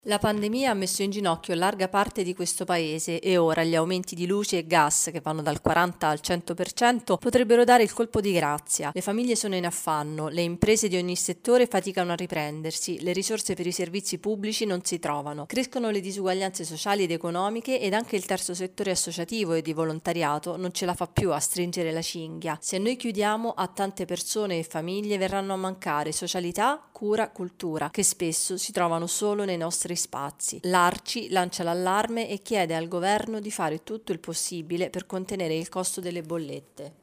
La pandemia ha messo in ginocchio larga parte di questo paese e ora gli aumenti di luce e gas, che vanno dal 40 al 100%, potrebbero dare il colpo di grazia. Le famiglie sono in affanno, le imprese di ogni settore faticano a riprendersi, le risorse per i servizi pubblici non si trovano, crescono le disuguaglianze sociali ed economiche ed anche il terzo settore associativo e di volontariato non ce la fa più a stringere la cinghia. Se noi chiudiamo, a tante persone e famiglie verranno a mancare socialità, cura, cultura, che spesso si trovano solo nei nostri spazi. L'Arci lancia l'allarme e chiede al governo di fare tutto il possibile per contenere il costo delle bollette.